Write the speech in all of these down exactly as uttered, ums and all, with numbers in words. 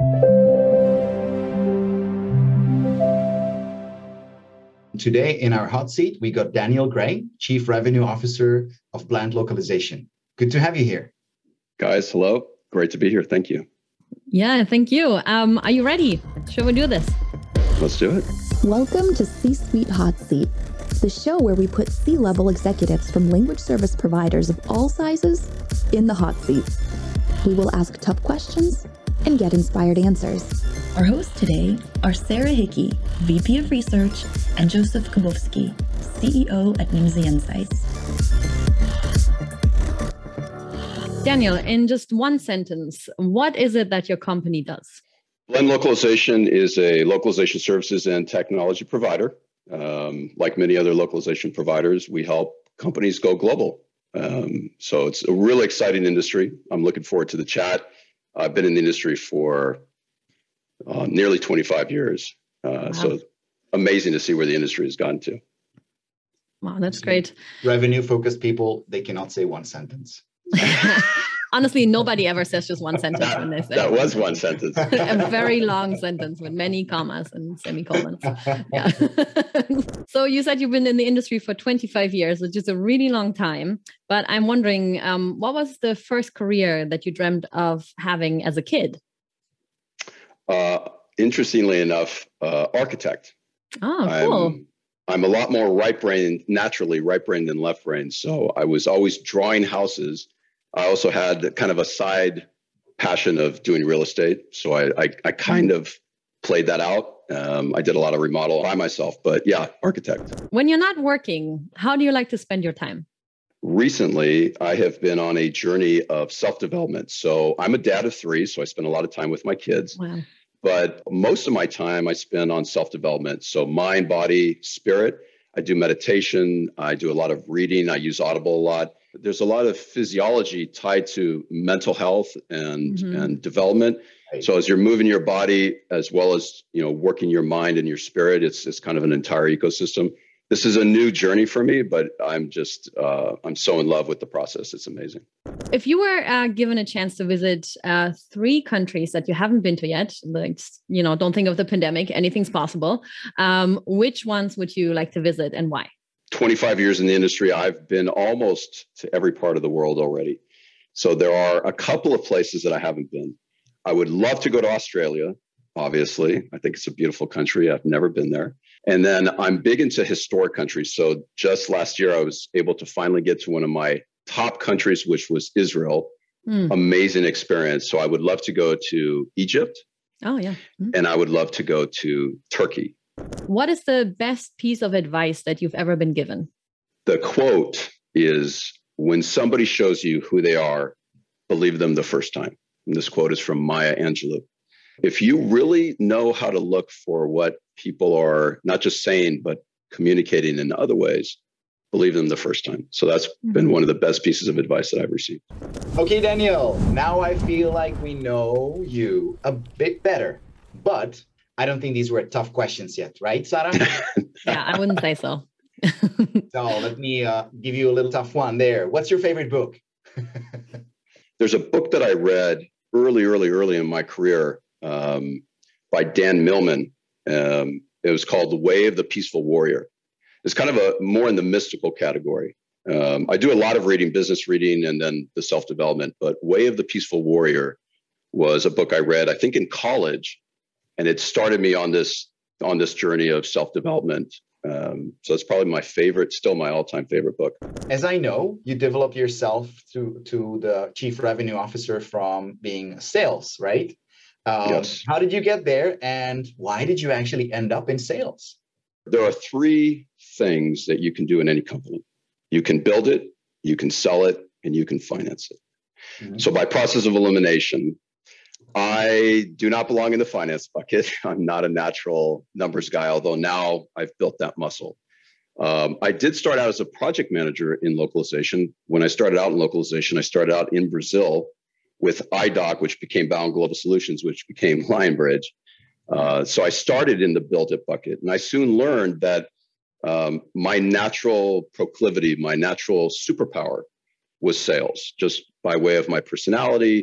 Today in our hot seat, we got Daniel Gray, Chief Revenue Officer of Plant Localization. Good to have you here. Guys, hello. Great to be here. Thank you. Yeah, thank you. Um, are you ready? Shall we do this? Let's do it. Welcome to C-Suite Hot Seat, the show where we put C-level executives from language service providers of all sizes in the hot seat. We will ask tough questions and get inspired answers. Our hosts today are Sarah Hickey, V P of Research, and Joseph Kubowski, C E O at Nimdzi Insights. Daniel, in just one sentence, what is it that your company does? Blend Localization is a localization services and technology provider. Um, like many other localization providers, we help companies go global. Um, so it's a really exciting industry. I'm looking forward to the chat. I've been in the industry for uh, nearly twenty-five years. Uh, wow. So amazing to see where the industry has gotten to. Wow, that's great. Revenue-focused people, they cannot say one sentence. Honestly, nobody ever says just one sentence that, when they say that was one sentence. A very long sentence with many commas and semicolons. Yeah. So you said you've been in the industry for twenty-five years, which is a really long time. But I'm wondering, um, what was the first career that you dreamt of having as a kid? Uh, interestingly enough, uh, architect. Oh, cool. I'm, I'm a lot more right-brained, naturally right-brained than left-brained. So I was always drawing houses. I also had kind of a side passion of doing real estate. So I, I, I kind of played that out. Um, I did a lot of remodel by myself, but yeah, architect. When you're not working, how do you like to spend your time? Recently, I have been on a journey of self-development. So I'm a dad of three, so I spend a lot of time with my kids. Wow. But most of my time I spend on self-development. So mind, body, spirit. I do meditation. I do a lot of reading. I use Audible a lot. There's a lot of physiology tied to mental health and, mm-hmm. and development. Right. So as you're moving your body, as well as, you know, working your mind and your spirit, it's, it's kind of an entire ecosystem. This is a new journey for me, but I'm just, uh, I'm so in love with the process. It's amazing. If you were uh, given a chance to visit uh, three countries that you haven't been to yet, like, you know, don't think of the pandemic, anything's possible. Um, which ones would you like to visit and why? twenty-five years in the industry, I've been almost to every part of the world already. So there are a couple of places that I haven't been. I would love to go to Australia, obviously. I think it's a beautiful country. I've never been there. And then I'm big into historic countries. So just last year, I was able to finally get to one of my top countries, which was Israel. Mm. Amazing experience. So I would love to go to Egypt. Oh, yeah. Mm. And I would love to go to Turkey. What is the best piece of advice that you've ever been given? The quote is, when somebody shows you who they are, believe them the first time. And this quote is from Maya Angelou. If you really know how to look for what people are not just saying, but communicating in other ways, believe them the first time. So that's mm-hmm. been one of the best pieces of advice that I've received. Okay, Daniel, now I feel like we know you a bit better, but I don't think these were tough questions yet, right, Sarah? Yeah, I wouldn't say so. So let me uh, give you a little tough one there. What's your favorite book? There's a book that I read early, early, early in my career um, by Dan Millman. Um, it was called The Way of the Peaceful Warrior. It's kind of a more in the mystical category. Um, I do a lot of reading, business reading, and then the self-development, but Way of the Peaceful Warrior was a book I read, I think in college, and it started me on this, on this journey of self-development. Um, so it's probably my favorite, still my all-time favorite book. As I know, you developed yourself to, to the Chief Revenue Officer from being sales, right? Um, yes. How did you get there, and why did you actually end up in sales? There are three things that you can do in any company. You can build it, you can sell it, and you can finance it. Mm-hmm. So by process of elimination, I do not belong in the finance bucket. I'm not a natural numbers guy, although now I've built that muscle. Um, I did start out as a project manager in localization. When I started out in localization, I started out in Brazil with I D O C, which became Bound Global Solutions, which became Lionbridge. Uh, so I started in the build it bucket, and I soon learned that um, my natural proclivity, my natural superpower was sales, just by way of my personality.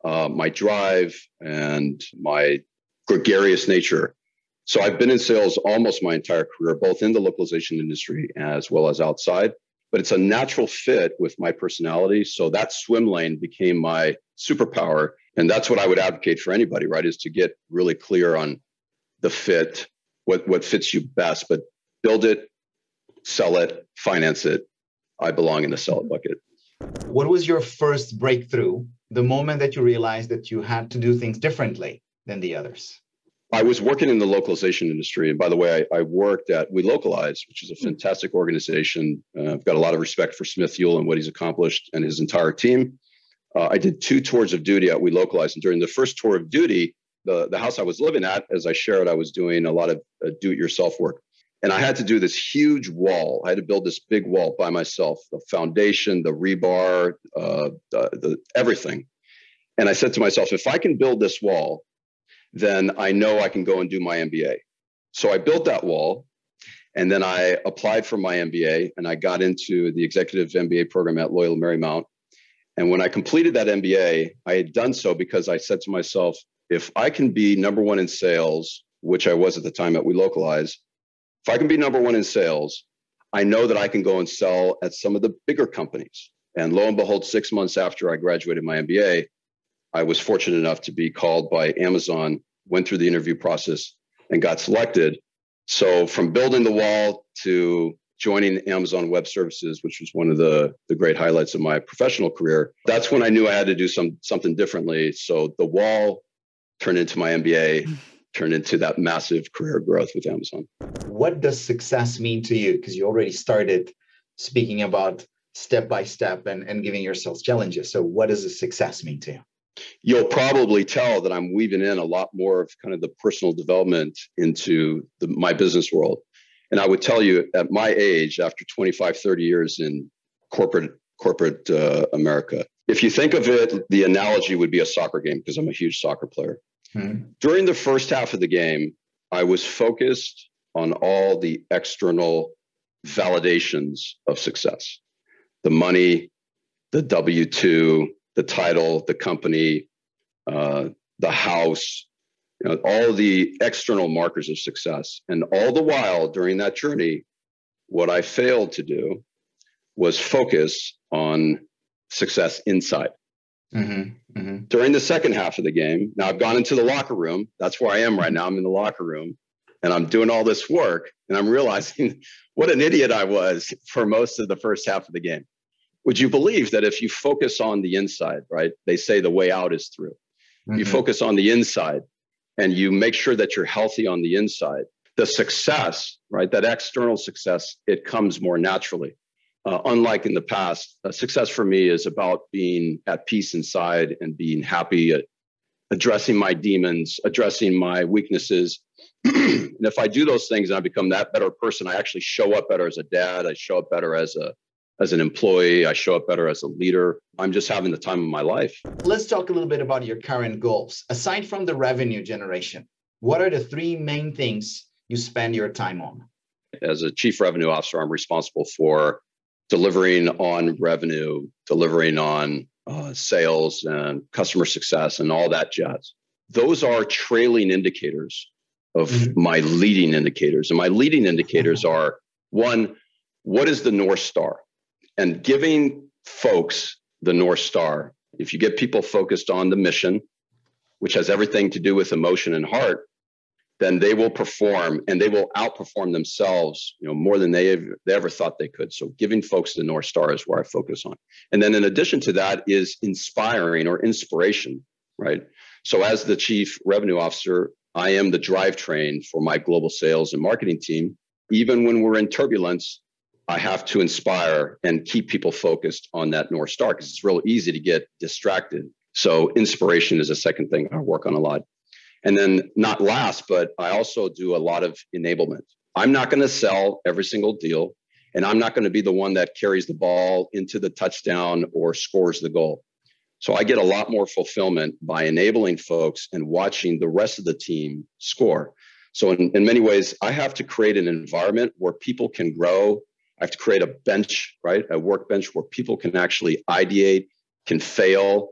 uh, my drive, and my gregarious nature. So I've been in sales almost my entire career, both in the localization industry as well as outside. But it's a natural fit with my personality. So that swim lane became my superpower. And that's what I would advocate for anybody, right? Is to get really clear on the fit, what, what fits you best, but build it, sell it, finance it. I belong in the sell it bucket. What was your first breakthrough, the moment that you realized that you had to do things differently than the others? I was working in the localization industry. And by the way, I, I worked at We Localize, which is a fantastic organization. Uh, I've got a lot of respect for Smith Yule and what he's accomplished and his entire team. Uh, I did two tours of duty at We Localize. And during the first tour of duty, the, the house I was living at, as I shared, I was doing a lot of uh, do-it-yourself work. And I had to do this huge wall. I had to build this big wall by myself, the foundation, the rebar, uh, the, the everything. And I said to myself, if I can build this wall, then I know I can go and do my M B A. So I built that wall, and then I applied for my M B A, and I got into the executive M B A program at Loyola Marymount. And when I completed that M B A, I had done so because I said to myself, if I can be number one in sales, which I was at the time at We Localize, if I can be number one in sales, I know that I can go and sell at some of the bigger companies. And lo and behold, six months after I graduated my M B A, I was fortunate enough to be called by Amazon, went through the interview process, and got selected. So from building the wall to joining Amazon Web Services, which was one of the, the great highlights of my professional career, that's when I knew I had to do some something differently. So the wall turned into my M B A, turned into that massive career growth with Amazon. What does success mean to you? Because you already started speaking about step by step and, and giving yourselves challenges. So what does a success mean to you? You'll probably tell that I'm weaving in a lot more of kind of the personal development into the, my business world. And I would tell you at my age, after twenty-five, thirty years in corporate corporate uh, America, if you think of it, the analogy would be a soccer game, because I'm a huge soccer player. Mm-hmm. During the first half of the game, I was focused on all the external validations of success, the money, the W two, the title, the company, uh, the house, you know, all the external markers of success. And all the while during that journey, what I failed to do was focus on success inside. Mm-hmm, mm-hmm. During the second half of the game, now I've gone into the locker room. That's where I am right now. I'm in the locker room and I'm doing all this work, and I'm realizing what an idiot I was for most of the first half of the game. Would you believe that if you focus on the inside, right? They say the way out is through. Mm-hmm. You focus on the inside and you make sure that you're healthy on the inside. The success, right? That external success, it comes more naturally. Uh, unlike in the past, uh, success for me is about being at peace inside and being happy, at addressing my demons, addressing my weaknesses. And if I do those things and I become that better person, I actually show up better as a dad. I show up better as a as an employee. I show up better as a leader. I'm just having the time of my life. Let's talk a little bit about your current goals. Aside from the revenue generation, what are the three main things you spend your time on? As a chief revenue officer, I'm responsible for delivering on revenue, delivering on uh, sales and customer success and all that jazz. Those are trailing indicators of mm-hmm. my leading indicators. And my leading indicators mm-hmm. are, one, what is the North Star? And giving folks the North Star, if you get people focused on the mission, which has everything to do with emotion and heart, then they will perform and they will outperform themselves, you know, more than they ever, they ever thought they could. So giving folks the North Star is where I focus on. And then in addition to that is inspiring or inspiration, right? So as the chief revenue officer, I am the drivetrain for my global sales and marketing team. Even when we're in turbulence, I have to inspire and keep people focused on that North Star, because it's real easy to get distracted. So inspiration is a second thing I work on a lot. And then not last, but I also do a lot of enablement. I'm not going to sell every single deal, and I'm not going to be the one that carries the ball into the touchdown or scores the goal. So I get a lot more fulfillment by enabling folks and watching the rest of the team score. So in, in many ways, I have to create an environment where people can grow. I have to create a bench, right? A workbench where people can actually ideate, can fail,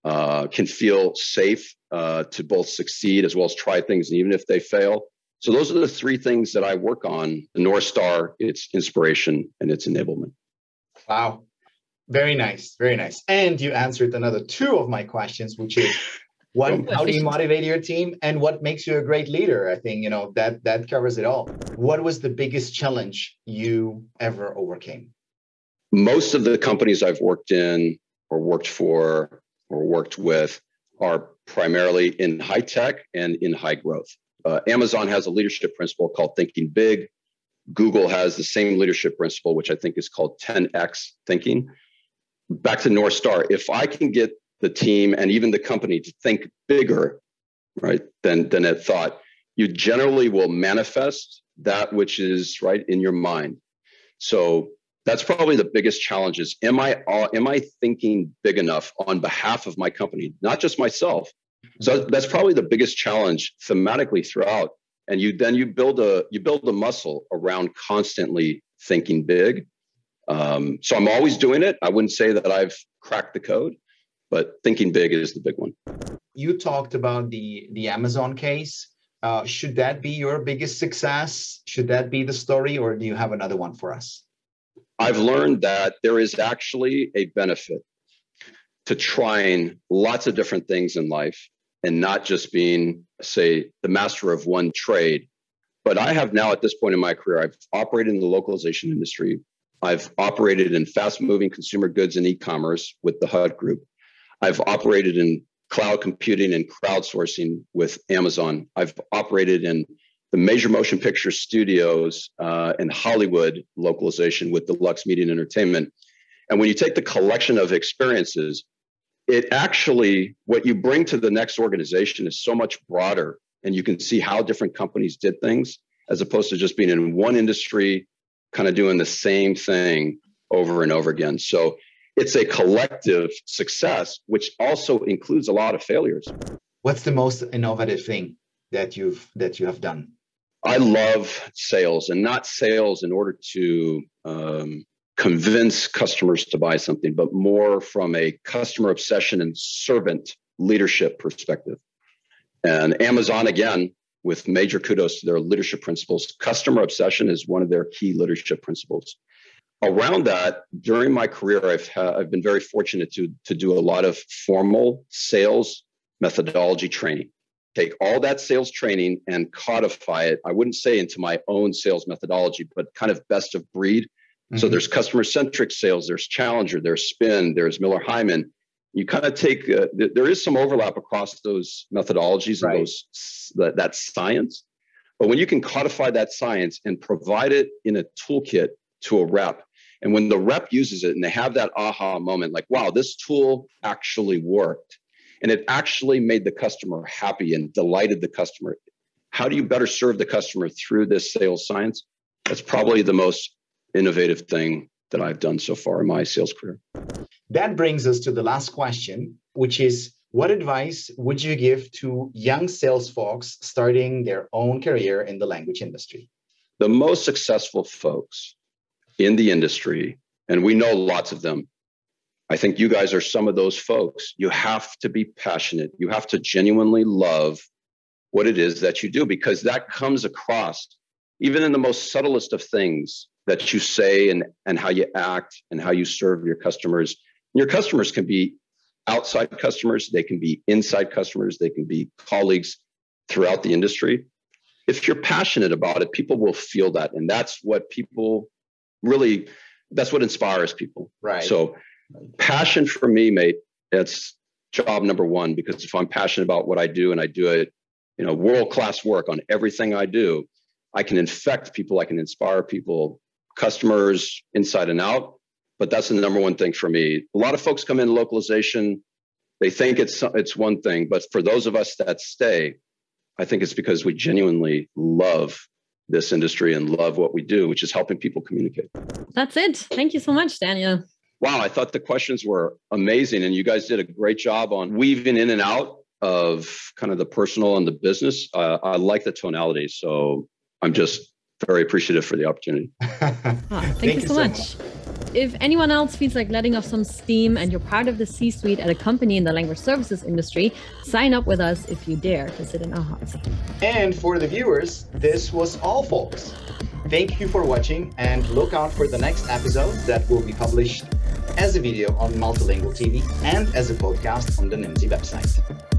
uh, can feel safe uh, to both succeed as well as try things, and even if they fail. So those are the three things that I work on: the North Star, its inspiration, and its enablement. Wow. Very nice. Very nice. And you answered another two of my questions, which is one, how do you motivate your team, and what makes you a great leader? I think, you know, that that covers it all. What was the biggest challenge you ever overcame? Most of the companies I've worked in or worked for or worked with are primarily in high tech and in high growth. Uh, Amazon has a leadership principle called thinking big. Google has the same leadership principle, which I think is called ten X thinking. Back to North Star, if I can get the team and even the company to think bigger, right, than, than it thought, you generally will manifest that which is right in your mind. So that's probably the biggest challenge is, am I, uh, am I thinking big enough on behalf of my company, not just myself? So that's probably the biggest challenge thematically throughout. And you then you build a you build a muscle around constantly thinking big. Um, so I'm always doing it. I wouldn't say that I've cracked the code, but thinking big is the big one. You talked about the the Amazon case. Uh, should that be your biggest success? Should that be the story, or do you have another one for us? I've learned that there is actually a benefit to trying lots of different things in life and not just being, say, the master of one trade. But I have now, at this point in my career, I've operated in the localization industry. I've operated in fast-moving consumer goods and e-commerce with the H U D Group. I've operated in cloud computing and crowdsourcing with Amazon. I've operated in the major motion picture studios uh, and Hollywood localization with Deluxe Media and Entertainment. And when you take the collection of experiences, it actually, what you bring to the next organization is so much broader, and you can see how different companies did things as opposed to just being in one industry, kind of doing the same thing over and over again. So it's a collective success, which also includes a lot of failures. What's the most innovative thing that you've that you have done? I love sales, and not sales in order to um, convince customers to buy something, but more from a customer obsession and servant leadership perspective. And Amazon, again, with major kudos to their leadership principles, customer obsession is one of their key leadership principles. Around that, during my career, I've ha- I've been very fortunate to, to do a lot of formal sales methodology training. Take all that sales training and codify it, I wouldn't say into my own sales methodology, but kind of best of breed. Mm-hmm. So there's customer-centric sales, there's Challenger, there's Spin, there's Miller-Heiman. You kind of take, uh, th- there is some overlap across those methodologies and right. those that, that science. But when you can codify that science and provide it in a toolkit to a rep, and when the rep uses it and they have that aha moment, like, wow, this tool actually worked, and it actually made the customer happy and delighted the customer. How do you better serve the customer through this sales science? That's probably the most innovative thing that I've done so far in my sales career. That brings us to the last question, which is, what advice would you give to young sales folks starting their own career in the language industry? The most successful folks in the industry, and we know lots of them, I think you guys are some of those folks. You have to be passionate. You have to genuinely love what it is that you do, because that comes across even in the most subtlest of things that you say and, and how you act and how you serve your customers. Your customers can be outside customers. They can be inside customers. They can be colleagues throughout the industry. If you're passionate about it, people will feel that. And that's what people really, that's what inspires people. Right. So passion for me, mate, that's job number one, because if I'm passionate about what I do and I do it, you know, world-class work on everything I do, I can infect people. I can inspire people, customers inside and out. But that's the number one thing for me. A lot of folks come in localization. They think it's it's one thing, but for those of us that stay, I think it's because we genuinely love this industry and love what we do, which is helping people communicate. That's it. Thank you so much, Daniel. Wow, I thought the questions were amazing, and you guys did a great job on weaving in and out of kind of the personal and the business. Uh, I like the tonality, so I'm just very appreciative for the opportunity. Oh, thank, thank you so, so much. much. if anyone else feels like letting off some steam and you're part of the C-suite at a company in the language services industry, sign up with us if you dare to sit in our hot seat. And for the viewers, this was all, folks. Thank you for watching, and look out for the next episode that will be published as a video on Multilingual T V and as a podcast on the Nimdzi website.